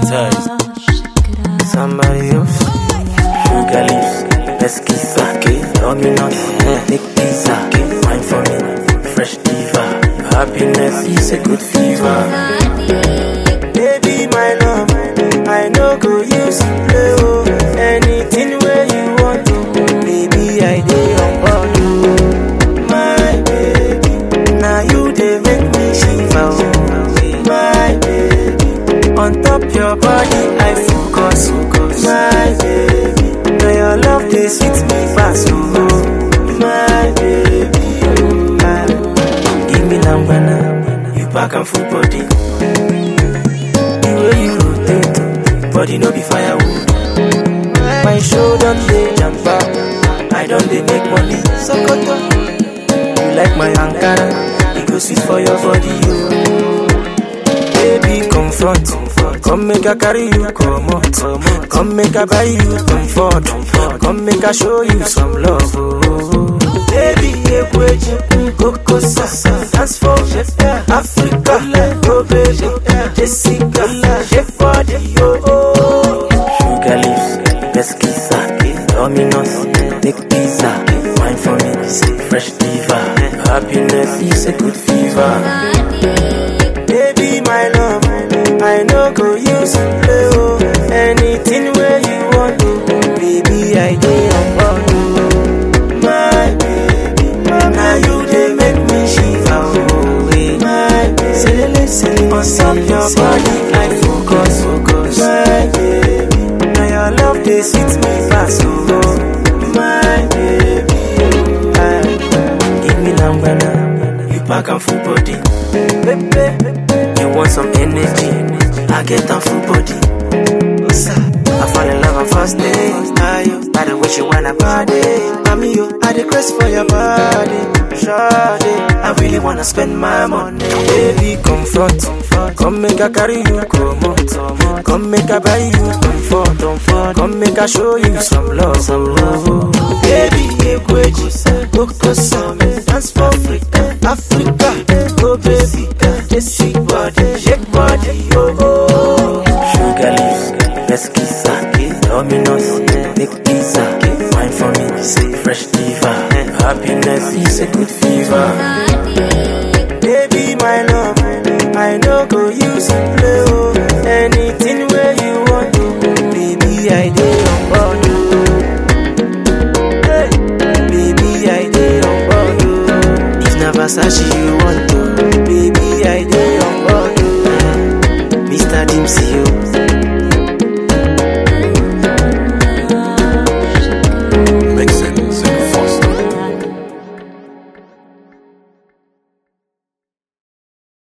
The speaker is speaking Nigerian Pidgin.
hypnotized. Somebody else. Sugar leaves, pesky sake, dominance, make pizza, wine for me, fresh diva. Happiness is a good fever. Baby, my love, I know go use play oh. Anything where you want to, baby, I dey on board you. My baby, now you dey make me shiver oh. My baby, on top your body I focus. My baby, now your love dey sweet me pass oh. My baby, give me lambana, you pack am full body. The way you rotate, body no be firewood. My show don't dey jump out, I don't dey make money. Sokoto, you like my Ankara, it go sweet for your body you. Baby, confront, come make I carry you, come out. Come make I buy you comfort. Come make I show you some love. Oh. Baby, Coco Sasa, dance for Africa. Go baby, Jessica, shake body, oh. Sugar leaves, pesky sake, dominance, make pizza, wine for me, fresh diva. Happiness is a good fever. Baby, my love, I know go use play oh. Anything where you want to, baby, I dey on board oh. My baby, now you dey make me shiver oh. My baby, on top your body I focus. My baby, now your love dey sweet me pass oh. My baby, give me lambana, you pack am full body. Baby, you want some energy, I get on full body. I fall in love on first day. By the way you wanna party, I'm you, I request for your body. Shawty, I really wanna spend my money. Baby, confront, come make I carry you, come out. Come make I buy you comfort. Come make I show you some love. Baby, Coco Sasa, dance for Africa. Go baby, Jessica body, shake body, oh. Sugar leaves, pesky sake, dominance, make pizza, wine for me, fresh diva. Happiness is a good fever. Baby, my love, I know go use play oh. Anything where you want to, baby, I dey on board oh. Hey, baby, I dey on board oh. If na Versace you want to, baby, I dey on board oh. Mr. Dempsey oh.